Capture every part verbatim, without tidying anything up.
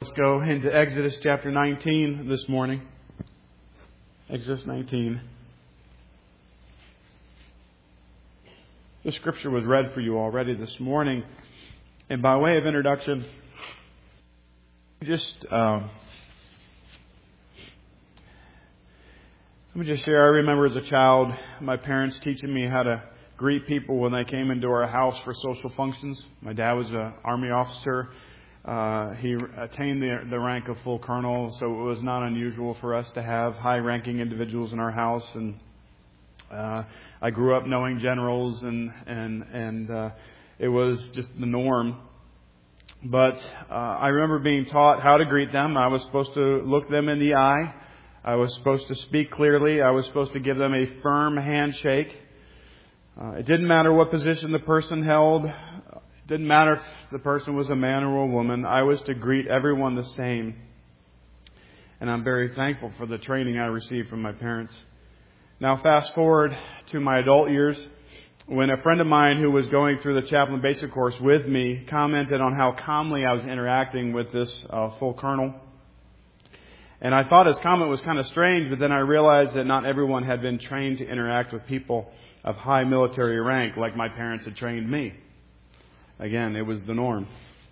let's go into Exodus chapter nineteen this morning. Exodus nineteen. The scripture was read for you already this morning. And by way of introduction, just uh, let me just share. I remember as a child, my parents teaching me how to greet people when they came into our house for social functions. My dad was an Army officer. Uh, he attained the, the rank of full colonel, so it was not unusual for us to have high-ranking individuals in our house. And uh, I grew up knowing generals, and and and uh, it was just the norm. But uh, I remember being taught how to greet them. I was supposed to look them in the eye. I was supposed to speak clearly. I was supposed to give them a firm handshake. Uh, it didn't matter what position the person held. It didn't matter if the person was a man or a woman. I was to greet everyone the same. And I'm very thankful for the training I received from my parents. Now fast forward to my adult years, when a friend of mine who was going through the chaplain basic course with me commented on how calmly I was interacting with this uh, full colonel. And I thought his comment was kind of strange, but then I realized that not everyone had been trained to interact with people of high military rank like my parents had trained me. Again, it was the norm.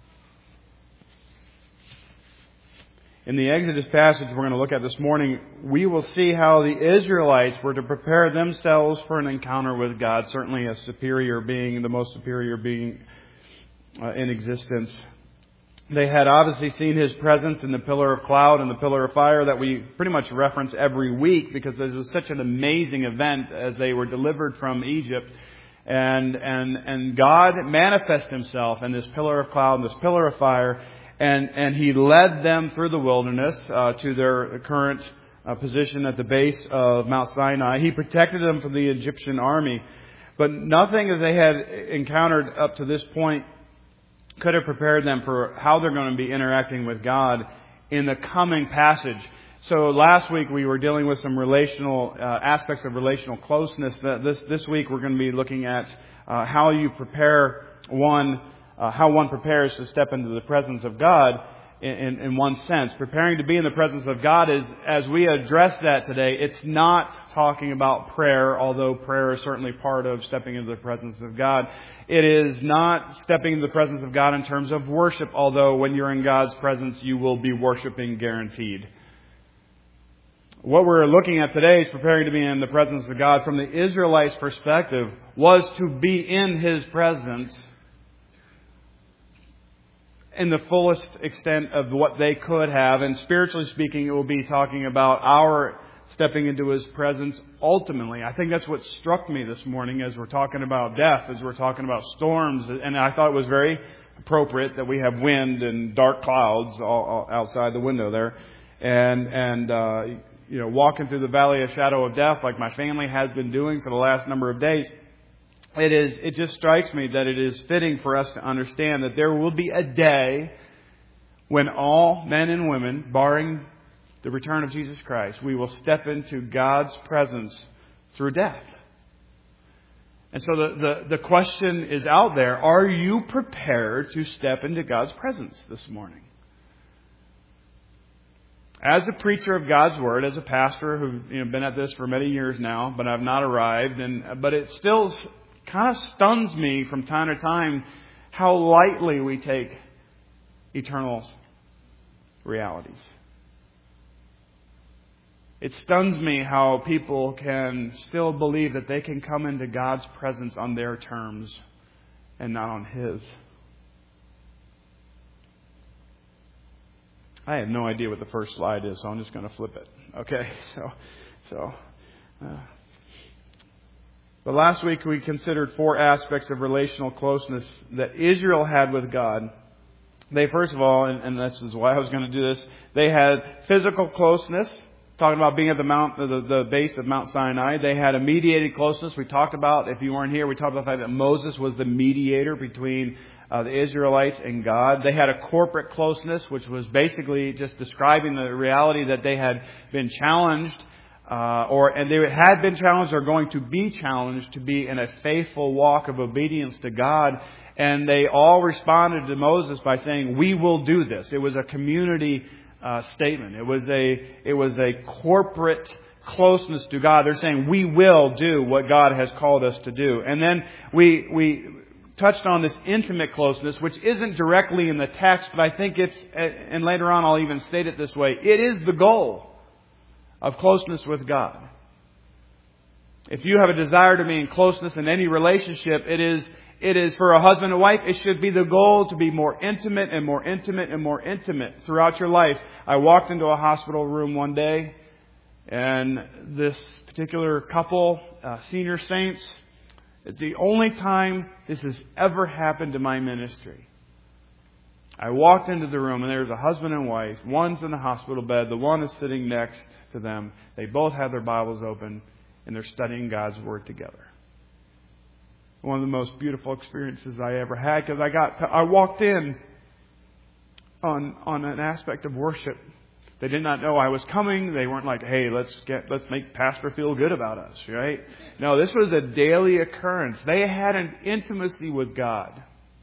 In the Exodus passage we're going to look at this morning, we will see how the Israelites were to prepare themselves for an encounter with God, certainly a superior being, the most superior being uh, in existence. They had obviously seen His presence in the pillar of cloud and the pillar of fire that we pretty much reference every week because it was such an amazing event as they were delivered from Egypt. And and and God manifested Himself in this pillar of cloud and this pillar of fire, and, and He led them through the wilderness uh, to their current uh, position at the base of Mount Sinai. He protected them from the Egyptian army. But nothing that they had encountered up to this point could have prepared them for how they're going to be interacting with God in the coming passage. So last week we were dealing with some relational uh, aspects of relational closeness. This this week we're going to be looking at uh, how you prepare one, uh, how one prepares to step into the presence of God. In, in, in one sense, preparing to be in the presence of God is, as we address that today, it's not talking about prayer, although prayer is certainly part of stepping into the presence of God. It is not stepping into the presence of God in terms of worship, although when you're in God's presence, you will be worshiping guaranteed. What we're looking at today is preparing to be in the presence of God from the Israelites' perspective was to be in His presence in the fullest extent of what they could have. And spiritually speaking, it will be talking about our stepping into His presence ultimately. I think that's what struck me this morning as we're talking about death, as we're talking about storms. And I thought it was very appropriate that we have wind and dark clouds all, all outside the window there. And, and, uh, you know, walking through the valley of shadow of death like my family has been doing for the last number of days. It is. It just strikes me that it is fitting for us to understand that there will be a day when all men and women, barring the return of Jesus Christ, we will step into God's presence through death. And so the, the, the question is out there, are you prepared to step into God's presence this morning? As a preacher of God's Word, as a pastor who's you know, been at this for many years now, but I've not arrived, and but it still kind of stuns me from time to time how lightly we take eternal realities. It stuns me how people can still believe that they can come into God's presence on their terms and not on His. I have no idea what the first slide is, so I'm just going to flip it. Okay, so so. Uh, But last week we considered four aspects of relational closeness that Israel had with God. They, first of all, and, and this is why I was going to do this, they had physical closeness, talking about being at the mount, the, the base of Mount Sinai. They had a mediated closeness. We talked about, if you weren't here, we talked about the fact that Moses was the mediator between uh, the Israelites and God. They had a corporate closeness, which was basically just describing the reality that they had been challenged uh, or and they had been challenged, or going to be challenged to be in a faithful walk of obedience to God. And they all responded to Moses by saying, "We will do this." It was a community uh, statement. It was a it was a corporate closeness to God. They're saying, "We will do what God has called us to do." And then we we touched on this intimate closeness, which isn't directly in the text, but I think it's, and later on I'll even state it this way, it is the goal of closeness with God. If you have a desire to be in closeness in any relationship, it is It is for a husband and wife, it should be the goal to be more intimate and more intimate and more intimate throughout your life. I walked into a hospital room one day, and this particular couple, uh, senior saints, it's the only time this has ever happened to my ministry. I walked into the room, and there's a husband and wife. One's in the hospital bed. The one is sitting next to them. They both have their Bibles open, and they're studying God's Word together. One of the most beautiful experiences I ever had, because I got to, I walked in on on an aspect of worship. They did not know I was coming. They weren't like, "Hey, let's get let's make Pastor feel good about us," right? No, this was a daily occurrence. They had an intimacy with God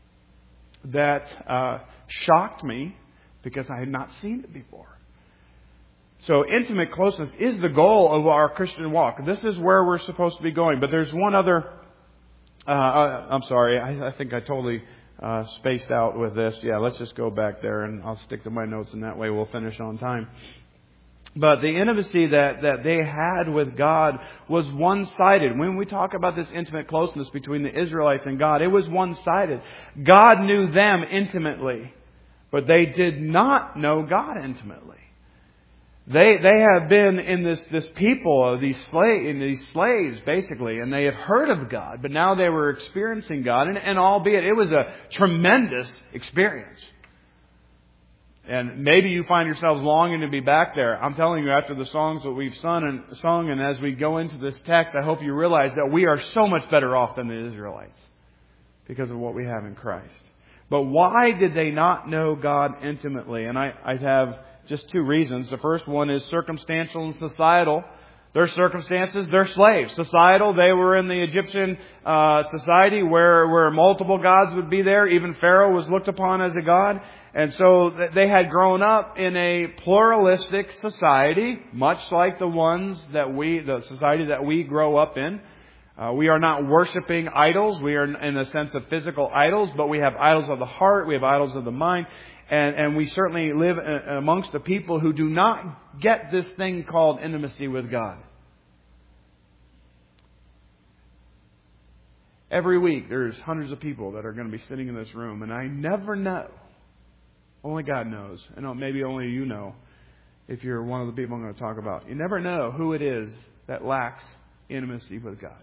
that uh, shocked me, because I had not seen it before. So intimate closeness is the goal of our Christian walk. This is where we're supposed to be going. But there's one other. Uh, I, I'm sorry. I, I think I totally uh, spaced out with this. Yeah, let's just go back there, and I'll stick to my notes, and that way we'll finish on time. But the intimacy that, that they had with God was one-sided. When we talk about this intimate closeness between the Israelites and God, it was one-sided. God knew them intimately, but they did not know God intimately. They they have been in this, this people, of these slave, in these slaves, basically, and they have heard of God, but now they were experiencing God, and, and albeit it was a tremendous experience. And maybe you find yourselves longing to be back there. I'm telling you, after the songs that we've sung and, sung, and as we go into this text, I hope you realize that we are so much better off than the Israelites because of what we have in Christ. But why did they not know God intimately? And I, I have just two reasons. The first one is circumstantial and societal. Their circumstances, they're slaves. Societal, they were in the Egyptian uh, society where, where multiple gods would be there. Even Pharaoh was looked upon as a god. And so they had grown up in a pluralistic society, much like the ones that we, the society that we grow up in. Uh, we are not worshiping idols. We are in a sense of physical idols, but we have idols of the heart. We have idols of the mind. And, and we certainly live amongst the people who do not get this thing called intimacy with God. Every week there's hundreds of people that are going to be sitting in this room, and I never know. Only God knows. And maybe only you know if you're one of the people I'm going to talk about. You never know who it is that lacks intimacy with God.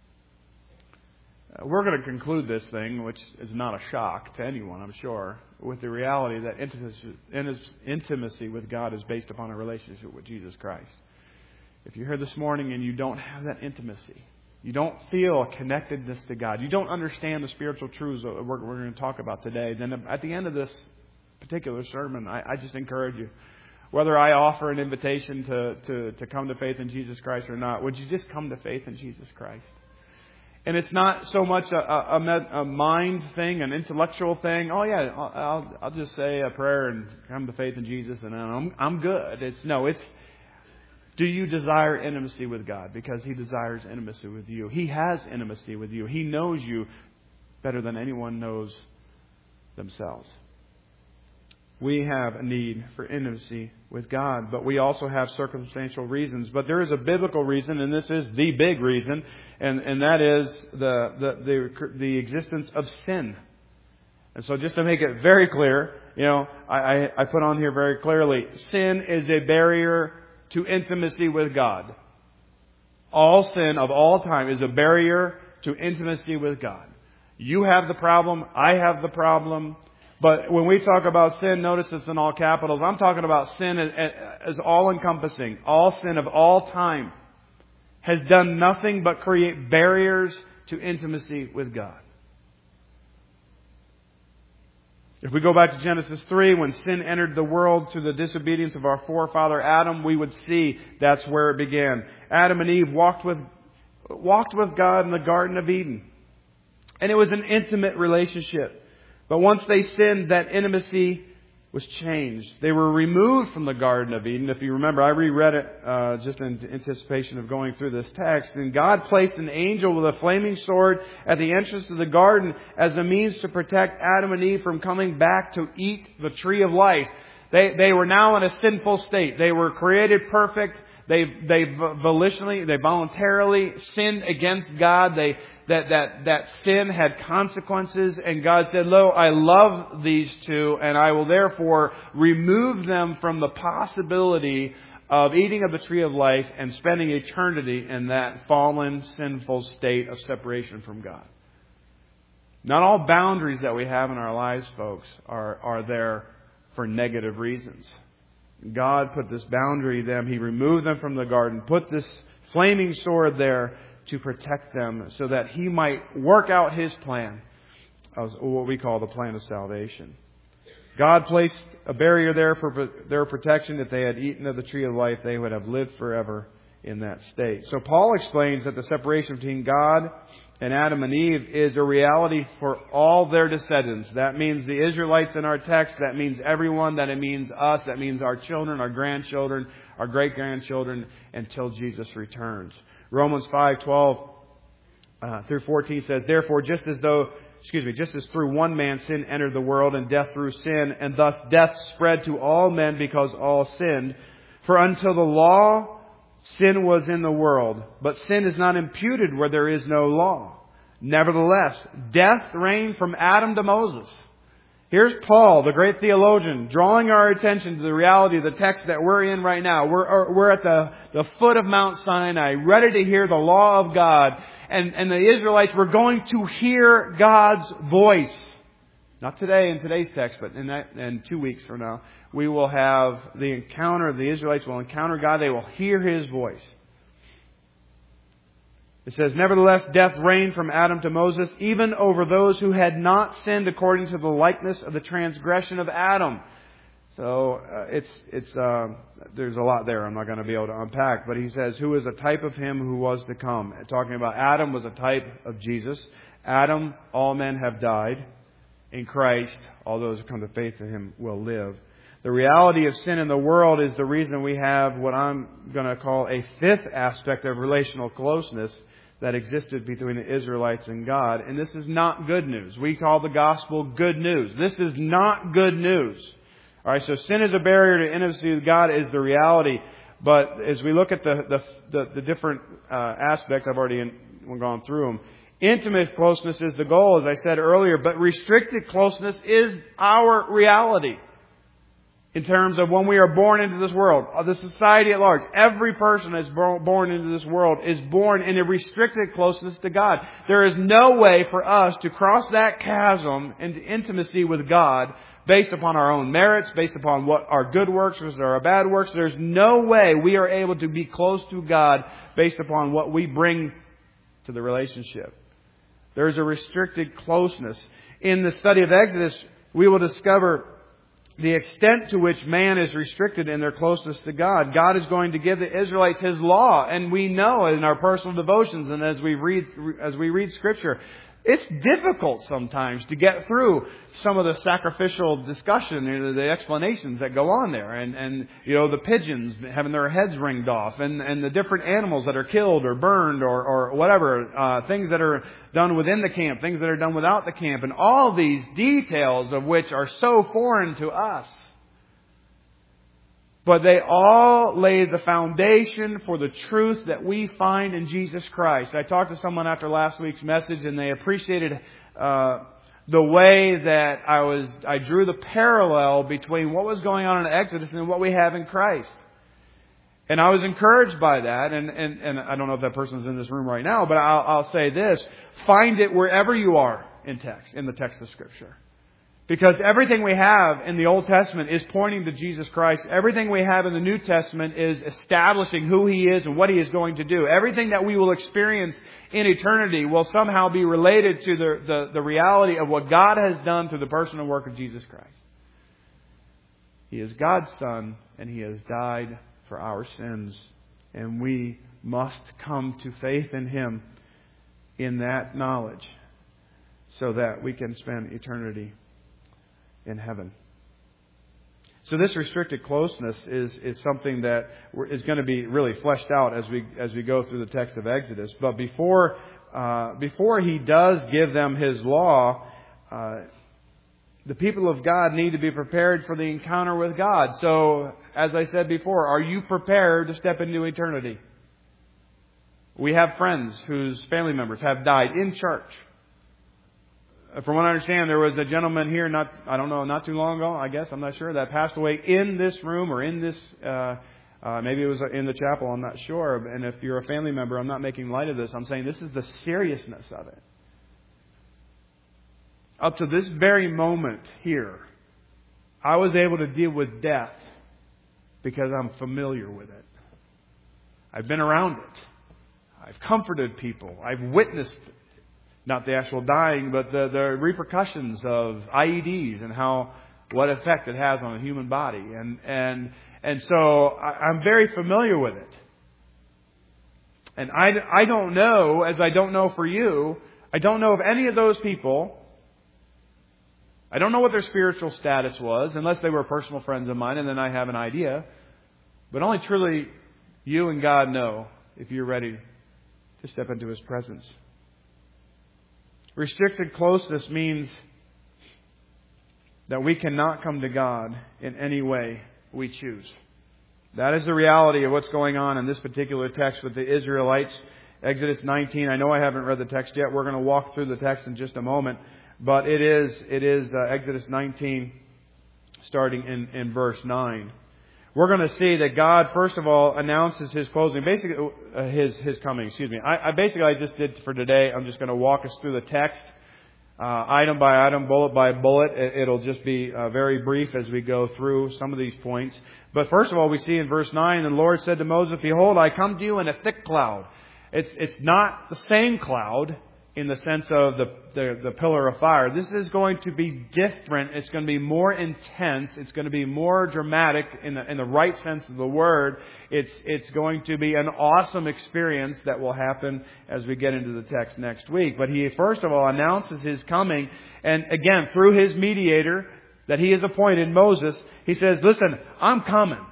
Uh, we're going to conclude this thing, which is not a shock to anyone, I'm sure, with the reality that intimacy, intimacy with God is based upon a relationship with Jesus Christ. If you're here this morning and you don't have that intimacy, you don't feel a connectedness to God, you don't understand the spiritual truths that we're, we're going to talk about today, then at the end of this particular sermon, I, I just encourage you, whether I offer an invitation to, to, to come to faith in Jesus Christ or not, would you just come to faith in Jesus Christ? And it's not so much a, a, a mind thing, an intellectual thing. Oh yeah, I'll, I'll, I'll just say a prayer and come to faith in Jesus and I'm, I'm good. It's no, it's, do you desire intimacy with God? Because He desires intimacy with you. He has intimacy with you. He knows you better than anyone knows themselves. We have a need for intimacy with God, but we also have circumstantial reasons. But there is a biblical reason, and this is the big reason, and, and that is the, the, the, the existence of sin. And so just to make it very clear, you know, I, I, I put on here very clearly, sin is a barrier to intimacy with God. All sin of all time is a barrier to intimacy with God. You have the problem, I have the problem. But when we talk about sin, notice it's in all capitals. I'm talking about sin as all-encompassing. All sin of all time has done nothing but create barriers to intimacy with God. If we go back to Genesis three, when sin entered the world through the disobedience of our forefather Adam, we would see that's where it began. Adam and Eve walked with, walked with God in the Garden of Eden. And it was an intimate relationship. But once they sinned, that intimacy was changed. They were removed from the Garden of Eden. If you remember, I reread it uh, just in anticipation of going through this text. And God placed an angel with a flaming sword at the entrance of the garden as a means to protect Adam and Eve from coming back to eat the tree of life. They, they were now in a sinful state. They were created perfect. They, they volitionally, they voluntarily sinned against God. They, that, that, that sin had consequences. And God said, "Lo, I love these two, and I will therefore remove them from the possibility of eating of the tree of life and spending eternity in that fallen, sinful state of separation from God." Not all boundaries that we have in our lives, folks, are, are there for negative reasons. God put this boundary them. He removed them from the garden, put this flaming sword there to protect them so that He might work out His plan, of what we call the plan of salvation. God placed a barrier there for their protection. If they had eaten of the tree of life, they would have lived forever in that state. So Paul explains that the separation between God and Adam and Eve is a reality for all their descendants. That means the Israelites in our text. That means everyone. That it means us. That means our children, our grandchildren, our great-grandchildren, until Jesus returns. Romans five twelve uh, through fourteen says, "Therefore, just as though, excuse me, just as through one man sin entered the world, and death through sin, and thus death spread to all men because all sinned. For until the law, sin was in the world, but sin is not imputed where there is no law. Nevertheless, death reigned from Adam to Moses." Here's Paul, the great theologian, drawing our attention to the reality of the text that we're in right now. We're, we're at the, the foot of Mount Sinai, ready to hear the law of God. And, and the Israelites were going to hear God's voice. Not today in today's text, but in, that, in two weeks from now, we will have the encounter. The Israelites will encounter God. They will hear His voice. It says, "Nevertheless, death reigned from Adam to Moses, even over those who had not sinned according to the likeness of the transgression of Adam." So uh, it's it's uh, there's a lot there. I'm not going to be able to unpack. But he says, "Who is a type of Him who was to come." Talking about Adam was a type of Jesus. Adam, all men have died. In Christ, all those who come to faith in Him will live. The reality of sin in the world is the reason we have what I'm going to call a fifth aspect of relational closeness that existed between the Israelites and God. And this is not good news. We call the gospel good news. This is not good news. All right, so sin is a barrier to intimacy with God is the reality. But as we look at the the, the, the different uh, aspects, I've already in, gone through them. Intimate closeness is the goal, as I said earlier, but restricted closeness is our reality. In terms of when we are born into this world, the society at large, every person that's born into this world is born in a restricted closeness to God. There is no way for us to cross that chasm into intimacy with God based upon our own merits, based upon what our good works versus our bad works. There's no way we are able to be close to God based upon what we bring to the relationship. There's a restricted closeness. In the study of Exodus, we will discover the extent to which man is restricted in their closeness to God. God is going to give the Israelites His law, and we know in our personal devotions and as we read as we read Scripture, it's difficult sometimes to get through some of the sacrificial discussion and the explanations that go on there. And, and you know, the pigeons having their heads ringed off and, and the different animals that are killed or burned or, or whatever, uh, things that are done within the camp, things that are done without the camp, and all these details of which are so foreign to us. But they all lay the foundation for the truth that we find in Jesus Christ. I talked to someone after last week's message, and they appreciated uh, the way that I was. I drew the parallel between what was going on in Exodus and what we have in Christ. And I was encouraged by that. And, and, and I don't know if that person's in this room right now, but I'll, I'll say this. Find it wherever you are in text, in the text of Scripture. Because everything we have in the Old Testament is pointing to Jesus Christ. Everything we have in the New Testament is establishing who He is and what He is going to do. Everything that we will experience in eternity will somehow be related to the, the, the reality of what God has done through the person and work of Jesus Christ. He is God's Son, and He has died for our sins. And we must come to faith in Him in that knowledge so that we can spend eternity in heaven. So this restricted closeness is, is something that is going to be really fleshed out as we as we go through the text of Exodus. But before uh, before He does give them His law, uh, the people of God need to be prepared for the encounter with God. So, as I said before, are you prepared to step into eternity? We have friends whose family members have died in church. From what I understand, there was a gentleman here, not I don't know, not too long ago, I guess, I'm not sure, that passed away in this room or in this, uh, uh, maybe it was in the chapel, I'm not sure. And if you're a family member, I'm not making light of this. I'm saying this is the seriousness of it. Up to this very moment here, I was able to deal with death because I'm familiar with it. I've been around it. I've comforted people. I've witnessed not the actual dying, but the, the repercussions of I E Ds and how what effect it has on the human body. And and and so I, I'm very familiar with it. And I, I don't know, as I don't know for you, I don't know of any of those people. I don't know what their spiritual status was, unless they were personal friends of mine, and then I have an idea. But only truly you and God know if you're ready to step into His presence. Restricted closeness means that we cannot come to God in any way we choose. That is the reality of what's going on in this particular text with the Israelites. Exodus nineteen. I know I haven't read the text yet. We're going to walk through the text in just a moment. But it is it is uh, Exodus nineteen, starting in, in verse nine. We're going to see that God, first of all, announces His closing, basically uh, His His coming. Excuse me. I, I basically I just did for today. I'm just going to walk us through the text, uh, item by item, bullet by bullet. It, it'll just be uh, very brief as we go through some of these points. But first of all, we see in verse nine, the Lord said to Moses, "Behold, I come to you in a thick cloud." It's it's not the same cloud in the sense of the, the, the pillar of fire. This is going to be different. It's going to be more intense. It's going to be more dramatic in the, in the right sense of the word. It's, it's going to be an awesome experience that will happen as we get into the text next week. But He, first of all, announces His coming. And again, through His mediator that He has appointed, Moses, He says, "Listen, I'm coming."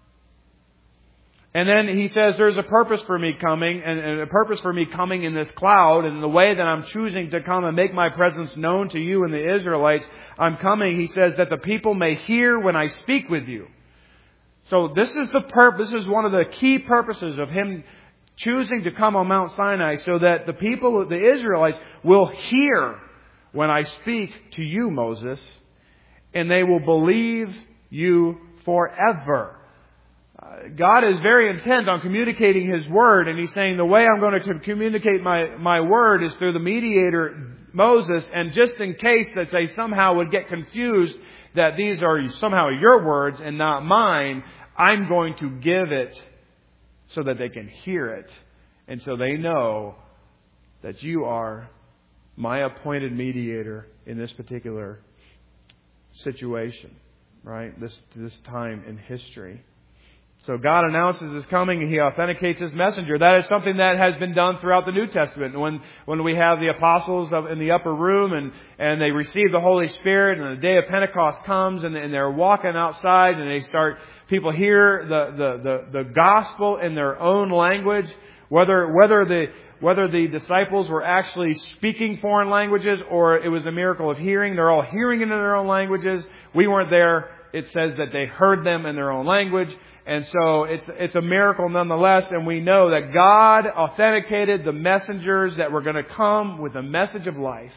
And then He says there's a purpose for me coming, and a purpose for me coming in this cloud, and the way that I'm choosing to come and make my presence known to you and the Israelites, I'm coming, He says, that the people may hear when I speak with you. So this is the purpose, this is one of the key purposes of Him choosing to come on Mount Sinai, so that the people, the Israelites, will hear when I speak to you, Moses, and they will believe you forever. God is very intent on communicating His Word, and He's saying the way I'm going to communicate my, my Word is through the mediator, Moses, and just in case that they somehow would get confused that these are somehow your words and not mine, I'm going to give it so that they can hear it, and so they know that you are my appointed mediator in this particular situation, right? This, this time in history. So God announces His coming and He authenticates His messenger. That is something that has been done throughout the New Testament. When when we have the apostles in the upper room and, and they receive the Holy Spirit, and the day of Pentecost comes and, and they're walking outside and they start, people hear the, the, the, the gospel in their own language. Whether whether the whether the disciples were actually speaking foreign languages or it was a miracle of hearing, they're all hearing it in their own languages. We weren't there. It says that they heard them in their own language. And so it's it's a miracle nonetheless, and we know that God authenticated the messengers that were going to come with a message of life.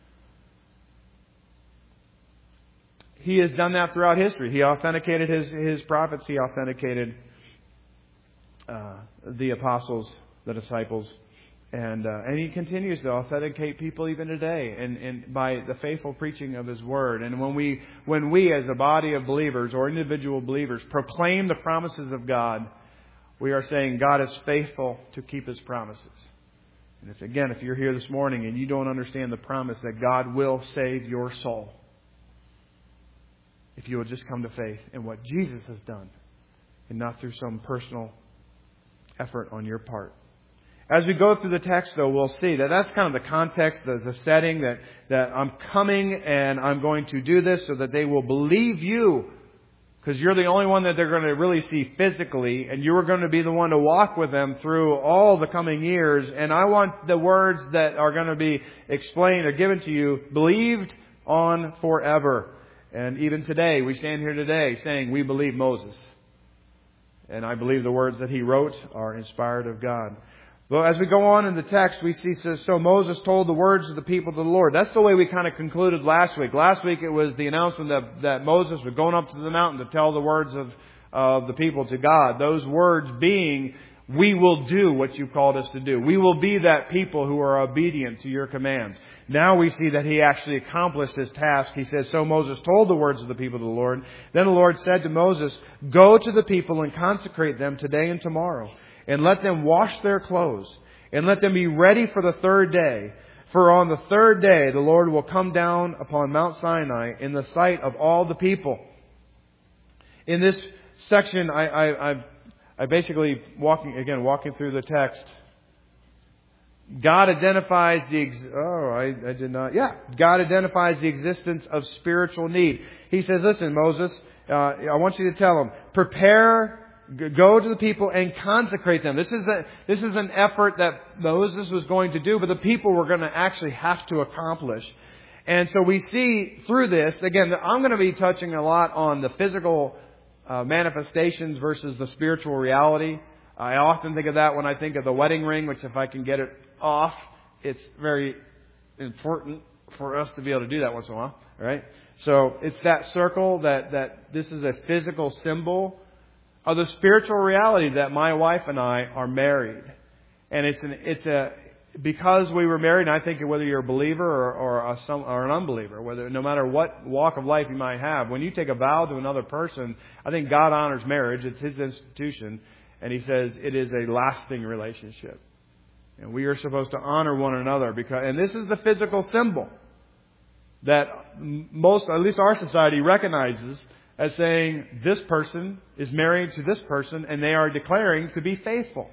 He has done that throughout history. He authenticated His, his prophets. He authenticated uh, the apostles, the disciples, And uh, and He continues to authenticate people even today, and, and by the faithful preaching of His Word. And when we when we as a body of believers or individual believers proclaim the promises of God, we are saying God is faithful to keep His promises. And if again, if you're here this morning and you don't understand the promise that God will save your soul, if you will just come to faith in what Jesus has done, and not through some personal effort on your part. As we go through the text, though, we'll see that that's kind of the context, the, the setting, that, that I'm coming and I'm going to do this so that they will believe you, because you're the only one that they're going to really see physically, and you are going to be the one to walk with them through all the coming years. And I want the words that are going to be explained or given to you believed on forever. And even today, we stand here today saying we believe Moses. And I believe the words that he wrote are inspired of God. Well, as we go on in the text, we see, says, so Moses told the words of the people to the Lord. That's the way we kind of concluded last week. Last week it was the announcement that, that Moses was going up to the mountain to tell the words of, of the people to God. Those words being, we will do what you called us to do. We will be that people who are obedient to your commands. Now we see that he actually accomplished his task. He says, so Moses told the words of the people to the Lord. Then the Lord said to Moses, go to the people and consecrate them today and tomorrow. And let them wash their clothes, and let them be ready for the third day. For on the third day the Lord will come down upon Mount Sinai in the sight of all the people. In this section, I, I, I, I basically, walking again, walking through the text, God identifies the, ex- oh, I, I did not, yeah, God identifies the existence of spiritual need. He says, listen, Moses, uh, I want you to tell them, prepare. Go to the people and consecrate them. This is a, this is an effort that Moses was going to do, but the people were going to actually have to accomplish. And so we see through this, again, I'm going to be touching a lot on the physical uh, manifestations versus the spiritual reality. I often think of that when I think of the wedding ring, which if I can get it off, it's very important for us to be able to do that once in a while. All right? So it's that circle that, that this is a physical symbol of the spiritual reality that my wife and I are married. And it's an, it's a, because we were married, and I think whether you're a believer or, or, a, some, or an unbeliever, whether, no matter what walk of life you might have, when you take a vow to another person, I think God honors marriage. It's His institution. And He says it is a lasting relationship. And we are supposed to honor one another because, and this is the physical symbol that most, at least our society recognizes as saying this person is married to this person and they are declaring to be faithful.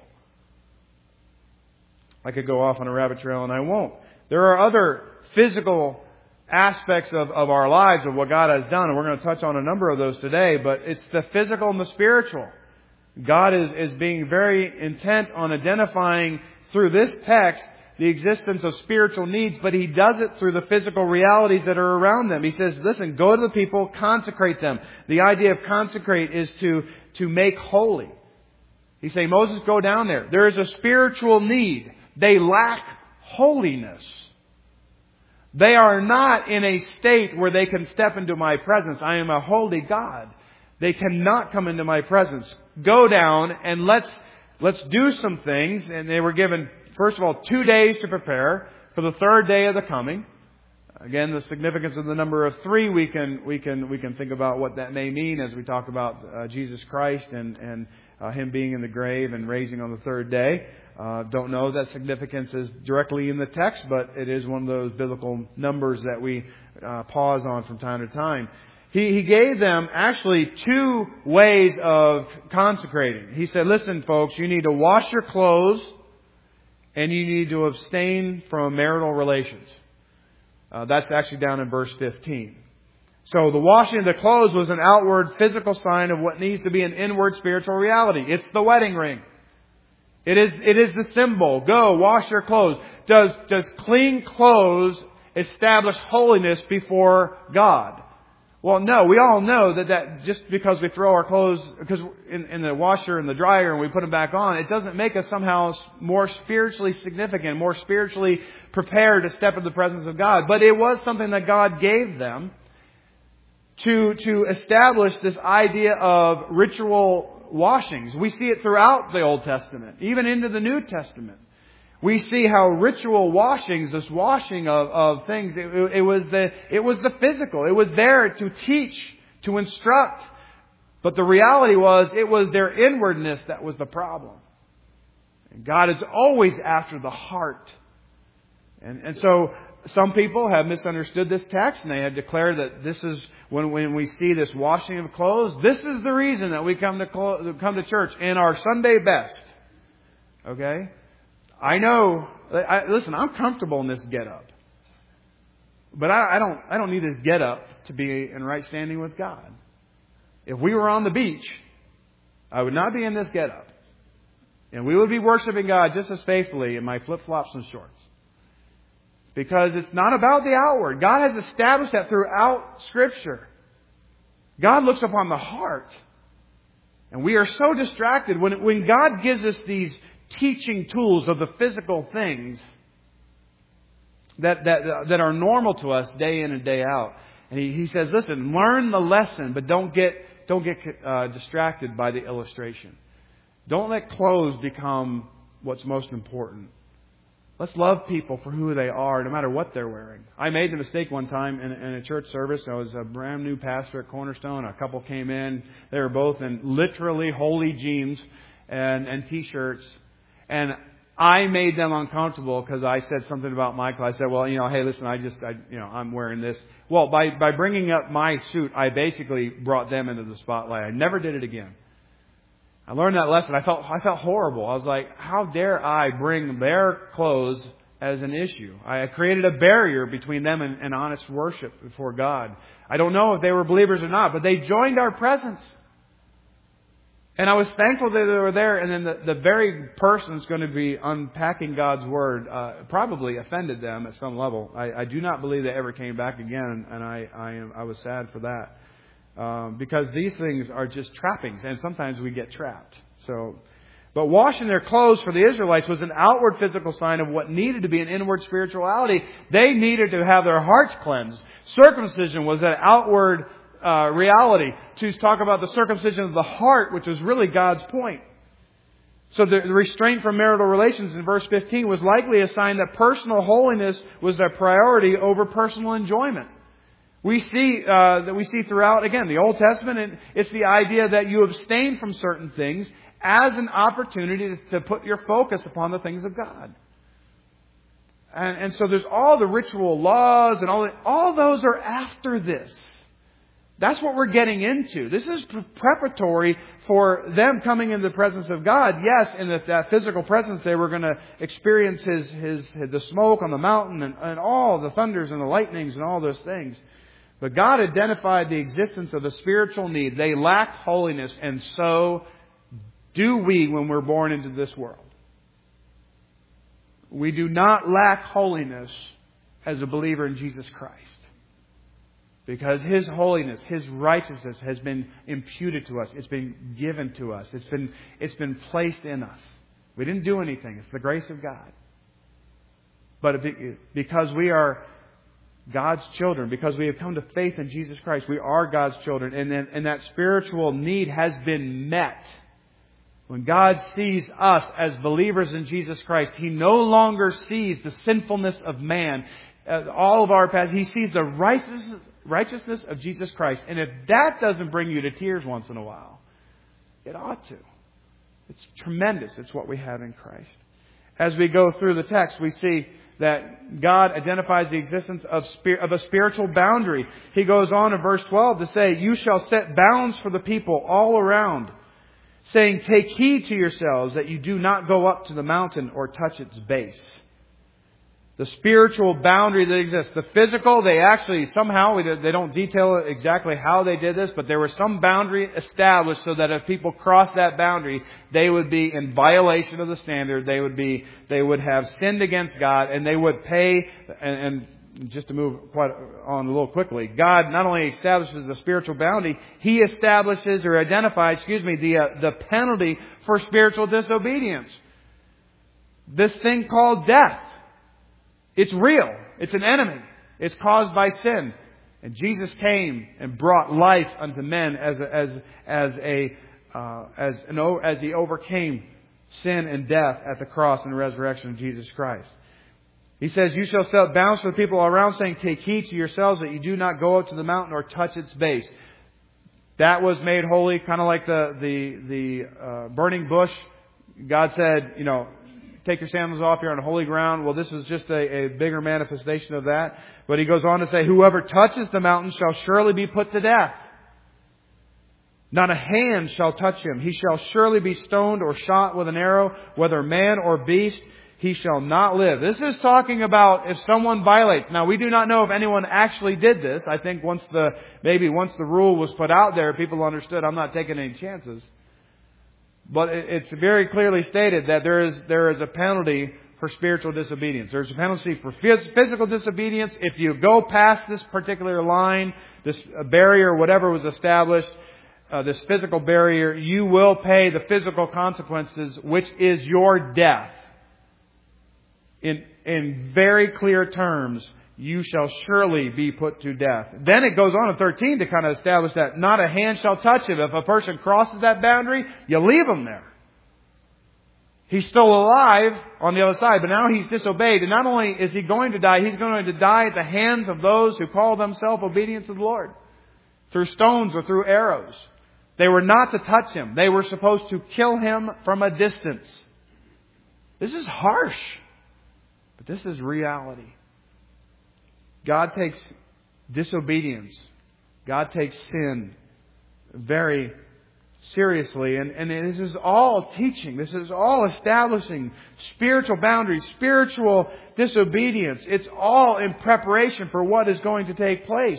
I could go off on a rabbit trail and I won't. There are other physical aspects of, of our lives of what God has done, and we're going to touch on a number of those today, but it's the physical and the spiritual. God is, is being very intent on identifying through this text the existence of spiritual needs, but He does it through the physical realities that are around them. He says, listen, go to the people, consecrate them. The idea of consecrate is to, to make holy. He's saying, Moses, go down there. There is a spiritual need. They lack holiness. They are not in a state where they can step into my presence. I am a holy God. They cannot come into my presence. Go down and let's, let's do some things. And they were given, first of all, two days to prepare for the third day of the coming. Again, the significance of the number of three, we can we can we can think about what that may mean as we talk about uh, Jesus Christ and and uh, Him being in the grave and raising on the third day. Uh, don't know that significance is directly in the text, but it is one of those biblical numbers that we uh, pause on from time to time. He, he gave them actually two ways of consecrating. He said, listen, folks, you need to wash your clothes and you need to abstain from marital relations. Uh, that's actually down in verse fifteen. So the washing of the clothes was an outward physical sign of what needs to be an inward spiritual reality. It's the wedding ring. It is, it is the symbol. Go, wash your clothes. Does, does clean clothes establish holiness before God? Well, no. We all know that, that just because we throw our clothes because in, in the washer and the dryer and we put them back on, it doesn't make us somehow more spiritually significant, more spiritually prepared to step into the presence of God. But it was something that God gave them to, to establish this idea of ritual washings. We see it throughout the Old Testament, even into the New Testament, We see how ritual washings, this washing of, of things, it, it was the it was the physical. It was there to teach, to instruct. But the reality was, it was their inwardness that was the problem. And God is always after the heart. And, and so some people have misunderstood this text, and they have declared that this is, when, when we see this washing of clothes, this is the reason that we come to come to church in our Sunday best. Okay? I know, I, listen, I'm comfortable in this get-up. But I, I don't I don't need this get-up to be in right standing with God. If we were on the beach, I would not be in this get-up. And we would be worshiping God just as faithfully in my flip-flops and shorts. Because it's not about the outward. God has established that throughout Scripture. God looks upon the heart. And we are so distracted. When, when God gives us these teaching tools of the physical things that, that, that are normal to us day in and day out. And he, he says, listen, learn the lesson, but don't get, don't get uh, distracted by the illustration. Don't let clothes become what's most important. Let's love people for who they are, no matter what they're wearing. I made the mistake one time in, in a church service. I was a brand new pastor at Cornerstone. A couple came in. They were both in literally holy jeans and, and T-shirts. And I made them uncomfortable because I said something about Michael. I said, well, you know, hey, listen, I just, I, you know, I'm wearing this. Well, by, by bringing up my suit, I basically brought them into the spotlight. I never did it again. I learned that lesson. I felt, I felt horrible. I was like, how dare I bring their clothes as an issue? I created a barrier between them and, and honest worship before God. I don't know if they were believers or not, but they joined our presence. And I was thankful that they were there. And then the, the very person that's going to be unpacking God's Word uh, probably offended them at some level. I, I do not believe they ever came back again, and I I, am, I was sad for that. Um, because these things are just trappings, and sometimes we get trapped. So, but washing their clothes for the Israelites was an outward physical sign of what needed to be an inward spirituality. They needed to have their hearts cleansed. Circumcision was an outward uh, reality. To talk about the circumcision of the heart, which was really God's point. So the restraint from marital relations in verse fifteen was likely a sign that personal holiness was their priority over personal enjoyment. We see uh, that we see throughout, again, the Old Testament, and it's the idea that you abstain from certain things as an opportunity to, to put your focus upon the things of God. And, and so there's all the ritual laws and all that. All those are after this. That's what we're getting into. This is preparatory for them coming into the presence of God. Yes, in the, that physical presence, they were going to experience His, His, the smoke on the mountain and, and all the thunders and the lightnings and all those things. But God identified the existence of a spiritual need. They lacked holiness, and so do we when we're born into this world. We do not lack holiness as a believer in Jesus Christ. Because His holiness, His righteousness has been imputed to us. It's been given to us. It's been, it's been placed in us. We didn't do anything. It's the grace of God. But because we are God's children, because we have come to faith in Jesus Christ, we are God's children. And, then, and that spiritual need has been met. When God sees us as believers in Jesus Christ, He no longer sees the sinfulness of man, uh, all of our past. He sees the righteousness, righteousness of Jesus Christ. And if that doesn't bring you to tears once in a while, it ought to. It's tremendous. It's what we have in Christ. As we go through the text, we see that God identifies the existence of, spir- of a spiritual boundary. He goes on in verse twelve to say, you shall set bounds for the people all around, saying, take heed to yourselves that you do not go up to the mountain or touch its base. The spiritual boundary that exists. The physical, they actually somehow, they don't detail exactly how they did this, but there was some boundary established so that if people crossed that boundary, they would be in violation of the standard. They would be, they would have sinned against God, and they would pay. And, and just to move quite on a little quickly, God not only establishes the spiritual boundary, He establishes or identifies, excuse me, the uh, the penalty for spiritual disobedience. This thing called death. It's real. It's an enemy. It's caused by sin. And Jesus came and brought life unto men as a, as as a uh, as an as He overcame sin and death at the cross and resurrection of Jesus Christ. He says, you shall set bounds for the people all around, saying, take heed to yourselves that you do not go up to the mountain or touch its base. That was made holy, kind of like the the the uh, burning bush. God said, you know, take your sandals off, you're on holy ground. Well, this is just a, a bigger manifestation of that. But He goes on to say, whoever touches the mountain shall surely be put to death. Not a hand shall touch him. He shall surely be stoned or shot with an arrow, whether man or beast. He shall not live. This is talking about if someone violates. Now, we do not know if anyone actually did this. I think once the, maybe once the rule was put out there, people understood, I'm not taking any chances. But it's very clearly stated that there is, there is a penalty for spiritual disobedience. There's a penalty for physical disobedience. If you go past this particular line, this barrier, whatever was established, uh, this physical barrier, you will pay the physical consequences, which is your death. In, in very clear terms, you shall surely be put to death. Then it goes on in thirteen to kind of establish that not a hand shall touch him. If a person crosses that boundary, you leave him there. He's still alive on the other side, but now he's disobeyed. And not only is he going to die, he's going to die at the hands of those who call themselves obedient to the Lord. Through stones or through arrows. They were not to touch him. They were supposed to kill him from a distance. This is harsh. But this is reality. God takes disobedience. God takes sin very seriously. And, and this is all teaching. This is all establishing spiritual boundaries, spiritual disobedience. It's all in preparation for what is going to take place.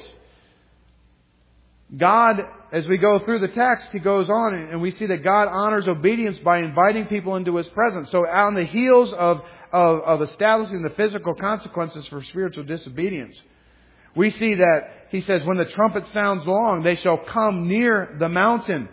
God, as we go through the text, He goes on and we see that God honors obedience by inviting people into His presence. So on the heels of, of, of establishing the physical consequences for spiritual disobedience, we see that He says, when the trumpet sounds long, they shall come near the mountain.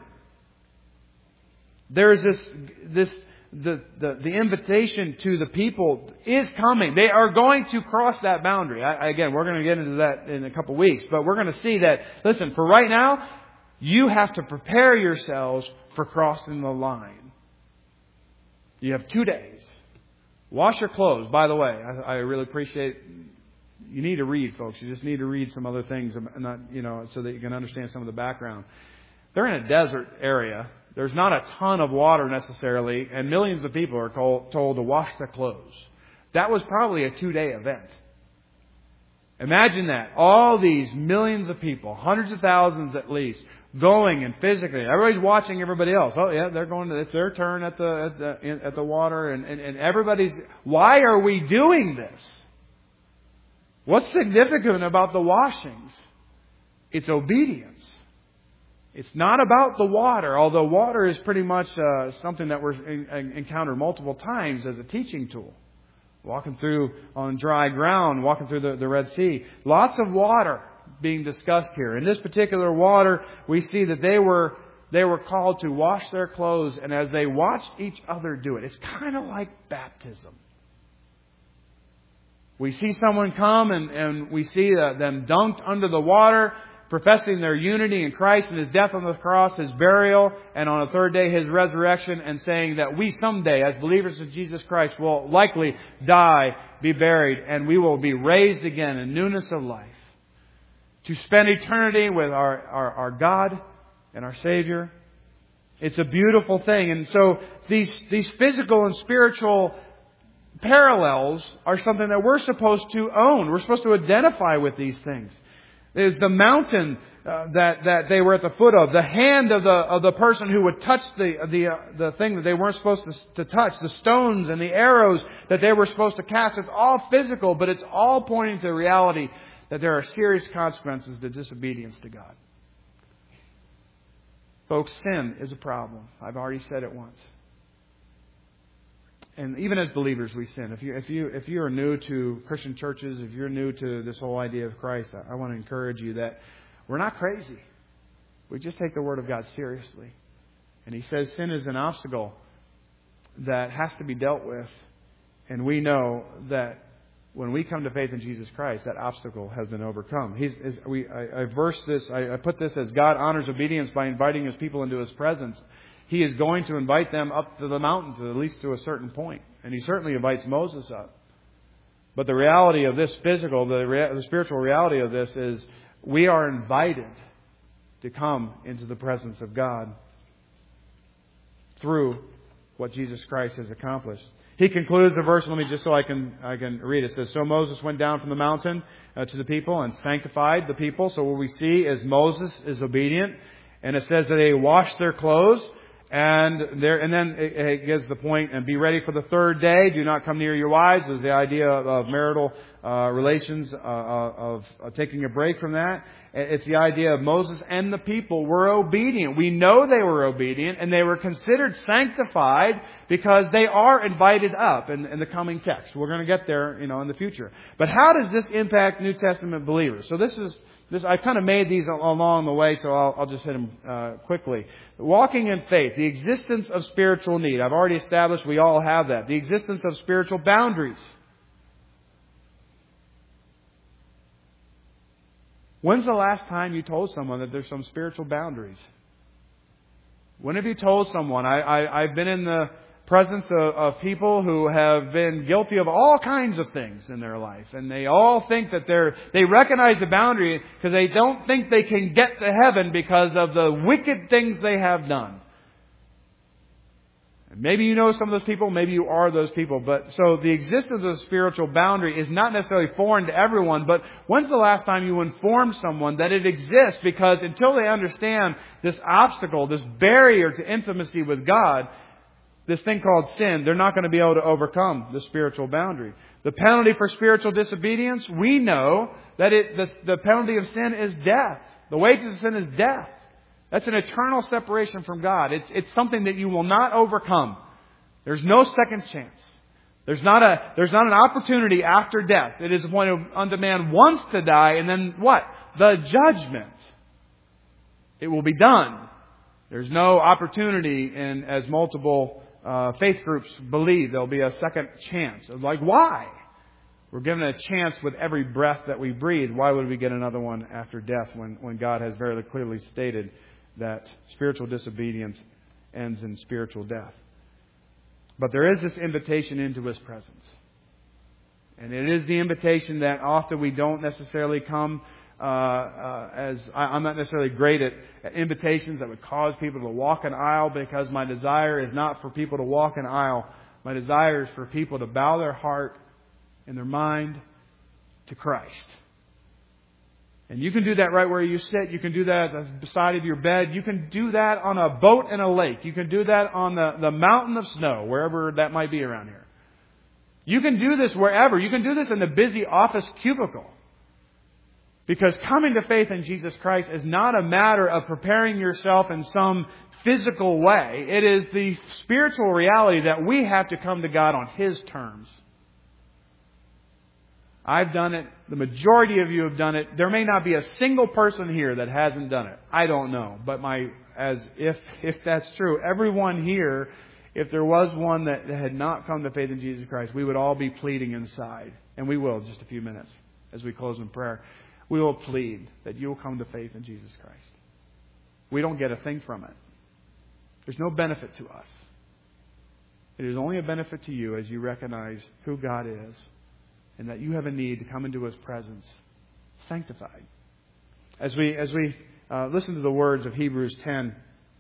There is this, this, the, the, the invitation to the people is coming. They are going to cross that boundary. I, again, we're going to get into that in a couple of weeks, but we're going to see that, listen, for right now, you have to prepare yourselves for crossing the line. You have two days. Wash your clothes. By the way, I, I really appreciate, you need to read, folks. You just need to read some other things, not, you know, so that you can understand some of the background. They're in a desert area. There's not a ton of water necessarily, and millions of people are told to wash their clothes. That was probably a two-day event. Imagine that. All these millions of people, hundreds of thousands at least, going and physically. Everybody's watching everybody else. Oh yeah, they're going to, it's their turn at the, at the, in, at the water, and, and, and everybody's, why are we doing this? What's significant about the washings? It's obedience. It's not about the water, although water is pretty much uh, something that we're in, encountered multiple times as a teaching tool. Walking through on dry ground, walking through the, the Red Sea. Lots of water being discussed here. In this particular water, we see that they were they were called to wash their clothes, and as they watched each other do it, it's kind of like baptism. We see someone come and, and we see uh, them dunked under the water, professing their unity in Christ and His death on the cross, His burial, and on the third day His resurrection, and saying that we someday, as believers of Jesus Christ, will likely die, be buried, and we will be raised again in newness of life to spend eternity with our, our, our God and our Savior. It's a beautiful thing. And so these, these physical and spiritual parallels are something that we're supposed to own. We're supposed to identify with these things. Is the mountain uh, that that they were at the foot of, the hand of the of the person who would touch the the uh, the thing that they weren't supposed to, to touch, the stones and the arrows that they were supposed to cast. It's all physical, but it's all pointing to the reality that there are serious consequences to disobedience to God. Folks, sin is a problem. I've already said it once. And even as believers, we sin. If you if you if you are new to Christian churches, if you're new to this whole idea of Christ, I, I want to encourage you that we're not crazy. We just take the Word of God seriously. And He says sin is an obstacle that has to be dealt with, and we know that when we come to faith in Jesus Christ, that obstacle has been overcome. He's, is, we, I, I verse this, I, I put this as God honors obedience by inviting His people into His presence. He is going to invite them up to the mountains, at least to a certain point. And He certainly invites Moses up. But the reality of this physical, the, rea- the spiritual reality of this is we are invited to come into the presence of God through what Jesus Christ has accomplished. He concludes the verse, let me just so I can I can read it. It says, so Moses went down from the mountain uh, to the people and sanctified the people. So what we see is Moses is obedient. And it says that they washed their clothes. And there, and then it, it gives the point, and be ready for the third day. Do not come near your wives. Is the idea of marital uh, relations, uh, of uh, taking a break from that. It's the idea of Moses and the people were obedient. We know they were obedient, and they were considered sanctified because they are invited up in, in the coming text. We're going to get there, you know, in the future. But how does this impact New Testament believers? So this is. This, I kind of made these along the way, so I'll, I'll just hit them uh, quickly. Walking in faith, the existence of spiritual need. I've already established we all have that. The existence of spiritual boundaries. When's the last time you told someone that there's some spiritual boundaries? When have you told someone? I, I, I've been in the presence of, of people who have been guilty of all kinds of things in their life. And they all think that they're, they recognize the boundary because they don't think they can get to heaven because of the wicked things they have done. And maybe you know some of those people, maybe you are those people. But so the existence of a spiritual boundary is not necessarily foreign to everyone, but when's the last time you informed someone that it exists? Because until they understand this obstacle, this barrier to intimacy with God, this thing called sin, they're not going to be able to overcome the spiritual boundary. The penalty for spiritual disobedience, we know that it, the, the penalty of sin is death. The wages of sin is death. That's an eternal separation from God. It's, it's something that you will not overcome. There's no second chance. There's not a, there's not an opportunity after death. It is when unto man wants to die, and then what? The judgment. It will be done. There's no opportunity in as multiple Uh, faith groups believe there'll be a second chance. Like, why? We're given a chance with every breath that we breathe. Why would we get another one after death when, when God has very clearly stated that spiritual disobedience ends in spiritual death? But there is this invitation into His presence. And it is the invitation that often we don't necessarily come Uh, uh, as I, I'm not necessarily great at, at invitations that would cause people to walk an aisle, because my desire is not for people to walk an aisle. My desire is for people to bow their heart and their mind to Christ. And you can do that right where you sit. You can do that at the side of your bed. You can do that on a boat in a lake. You can do that on the, the mountain of snow, wherever that might be around here. You can do this wherever. You can do this in the busy office cubicle. Because coming to faith in Jesus Christ is not a matter of preparing yourself in some physical way. It is the spiritual reality that we have to come to God on His terms. I've done it. The majority of you have done it. There may not be a single person here that hasn't done it. I don't know. But my as if if that's true, everyone here, if there was one that had not come to faith in Jesus Christ, we would all be pleading inside. And we will in just a few minutes as we close in prayer. We will plead that you will come to faith in Jesus Christ. We don't get a thing from it. There's no benefit to us. It is only a benefit to you as you recognize who God is and that you have a need to come into His presence sanctified. As we as we uh, listen to the words of Hebrews ten,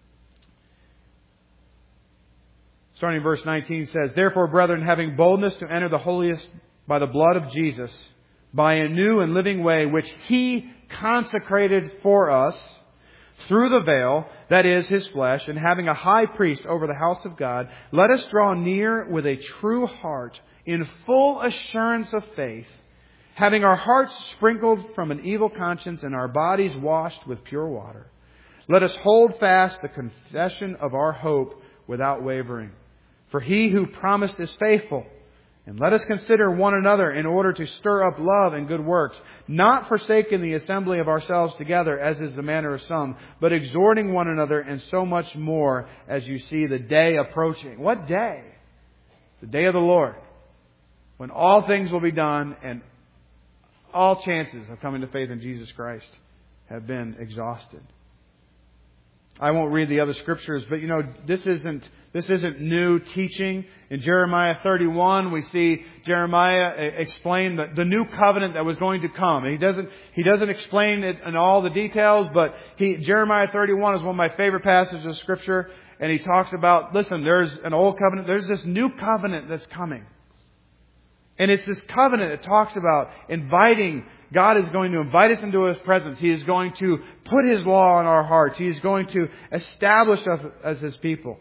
starting in verse nineteen, says, "Therefore, brethren, having boldness to enter the holiest by the blood of Jesus, by a new and living way which He consecrated for us through the veil, that is, His flesh, and having a high priest over the house of God, let us draw near with a true heart in full assurance of faith, having our hearts sprinkled from an evil conscience and our bodies washed with pure water. Let us hold fast the confession of our hope without wavering. For He who promised is faithful. And let us consider one another in order to stir up love and good works, not forsaking the assembly of ourselves together, as is the manner of some, but exhorting one another, and so much more as you see the day approaching." What day? The day of the Lord. when all things will be done and all chances of coming to faith in Jesus Christ have been exhausted. I won't read the other scriptures, but you know, this isn't this isn't new teaching. In Jeremiah thirty-one, we see Jeremiah explain the, the new covenant that was going to come. And he doesn't he doesn't explain it in all the details, but he Jeremiah thirty-one is one of my favorite passages of Scripture, and he talks about, listen, there's an old covenant, there's this new covenant that's coming. And it's this covenant that talks about inviting, God is going to invite us into His presence. He is going to put His law in our hearts. He is going to establish us as His people.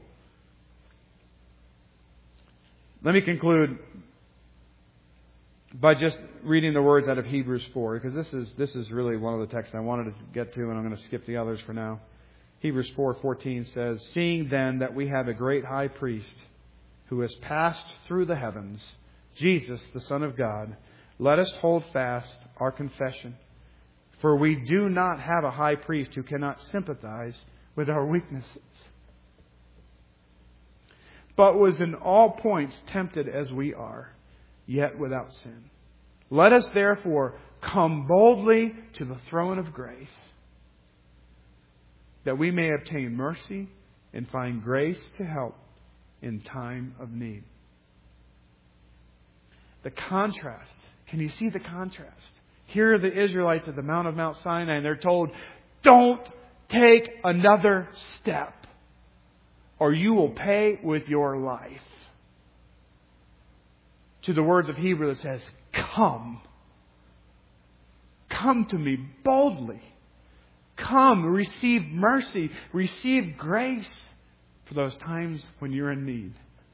Let me conclude by just reading the words out of Hebrews four, because this is this is really one of the texts I wanted to get to, and I'm going to skip the others for now. Hebrews four fourteen says, "Seeing then that we have a great high priest who has passed through the heavens, Jesus, the Son of God, let us hold fast our confession. For we do not have a high priest who cannot sympathize with our weaknesses, but was in all points tempted as we are, yet without sin. Let us therefore come boldly to the throne of grace, that we may obtain mercy and find grace to help in time of need." The contrast. Can you see the contrast? Here are the Israelites at the Mount of Mount Sinai, and they're told, don't take another step, or you will pay with your life. To the words of Hebrew that says, come. Come to me boldly. Come, receive mercy, receive grace for those times when you're in need.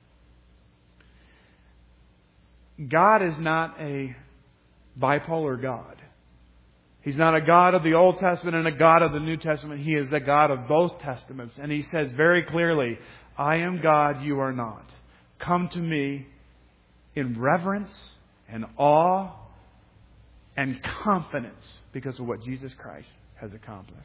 God is not a bipolar God. He's not a God of the Old Testament and a God of the New Testament. He is a God of both Testaments. And He says very clearly, I am God, you are not. Come to me in reverence and awe and confidence because of what Jesus Christ has accomplished.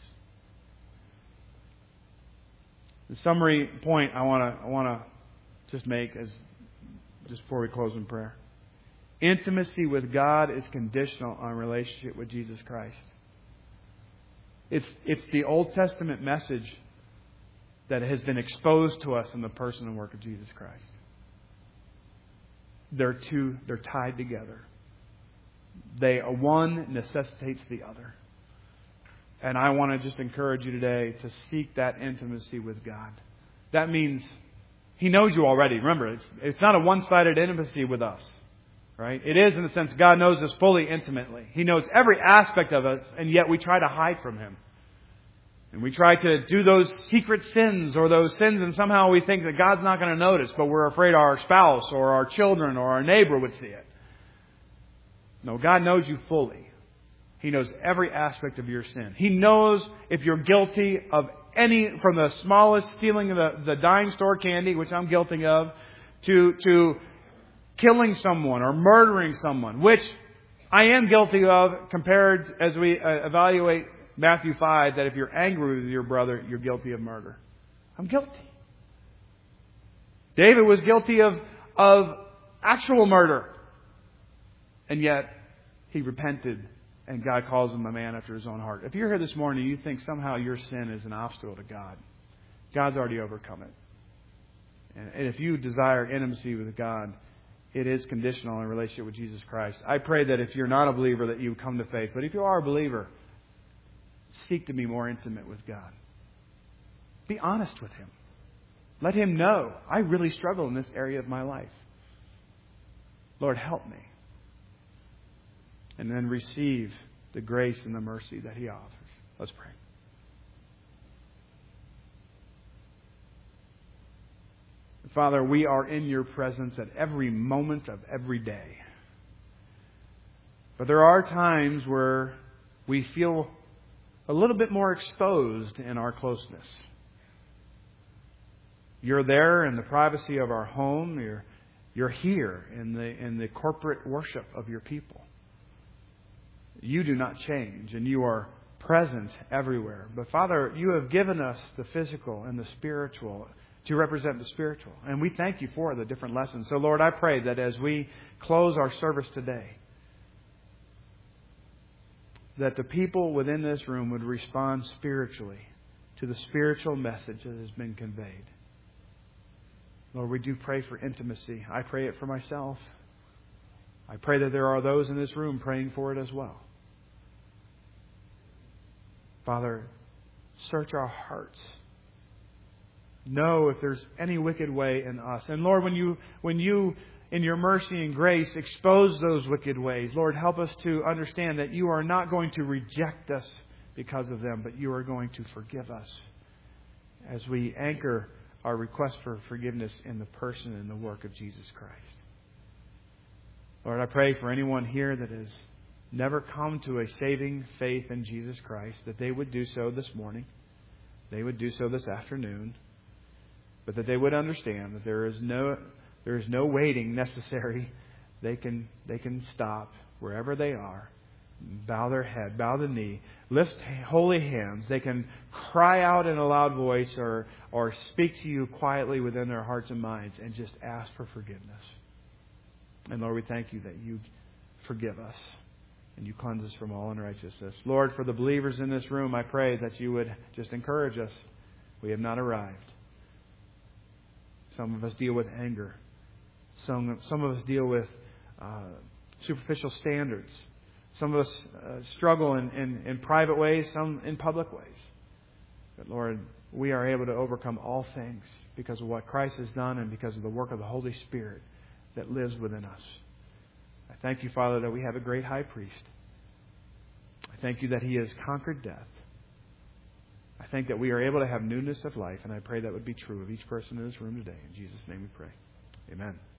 The summary point I want to I want to just make is just before we close in prayer. Intimacy with God is conditional on relationship with Jesus Christ. It's, it's the Old Testament message that has been exposed to us in the person and work of Jesus Christ. They're two, they're tied together. They, one necessitates the other. And I want to just encourage you today to seek that intimacy with God. That means He knows you already. Remember, it's, it's not a one-sided intimacy with us. Right? It is in the sense God knows us fully intimately. He knows every aspect of us, and yet we try to hide from Him. And we try to do those secret sins or those sins, and somehow we think that God's not going to notice, but we're afraid our spouse or our children or our neighbor would see it. No, God knows you fully. He knows every aspect of your sin. He knows if you're guilty of any, from the smallest stealing of the, the dime store candy, which I'm guilty of, to to killing someone or murdering someone, which I am guilty of, compared as we uh, evaluate Matthew five, that if you're angry with your brother, you're guilty of murder. I'm guilty. David was guilty of, of actual murder. And yet, he repented, and God calls him a man after His own heart. If you're here this morning and you think somehow your sin is an obstacle to God, God's already overcome it. And if you desire intimacy with God, it is conditional in relationship with Jesus Christ. I pray that if you're not a believer, that you come to faith. But if you are a believer, seek to be more intimate with God. Be honest with Him. Let Him know, I really struggle in this area of my life. Lord, help me. And then receive the grace and the mercy that He offers. Let's pray. Father, we are in Your presence at every moment of every day. But there are times where we feel a little bit more exposed in our closeness. You're there in the privacy of our home. You're, you're here in the, in the corporate worship of Your people. You do not change, and You are present everywhere. But Father, You have given us the physical and the spiritual to represent the spiritual. And we thank you for the different lessons. So, Lord, I pray that as we close our service today, that the people within this room would respond spiritually to the spiritual message that has been conveyed. Lord, we do pray for intimacy. I pray it for myself. I pray that there are those in this room praying for it as well. Father, search our hearts. Know if there's any wicked way in us. And Lord, when you, when you, in your mercy and grace, expose those wicked ways, Lord, help us to understand that you are not going to reject us because of them, but you are going to forgive us as we anchor our request for forgiveness in the person and the work of Jesus Christ. Lord, I pray for anyone here that has never come to a saving faith in Jesus Christ, that they would do so this morning. They would do so this afternoon. But that they would understand that there is no there is no waiting necessary. They can they can stop wherever they are, bow their head, bow the knee, lift holy hands. They can cry out in a loud voice or or speak to you quietly within their hearts and minds and just ask for forgiveness. And Lord, we thank you that you forgive us and you cleanse us from all unrighteousness. Lord, for the believers in this room, I pray that you would just encourage us. We have not arrived. Some of us deal with anger. Some, some of us deal with uh, superficial standards. Some of us uh, struggle in, in, in private ways, some in public ways. But Lord, we are able to overcome all things because of what Christ has done and because of the work of the Holy Spirit that lives within us. I thank you, Father, that we have a great high priest. I thank you that he has conquered death. I think that we are able to have newness of life, and I pray that would be true of each person in this room today. In Jesus' name we pray. Amen.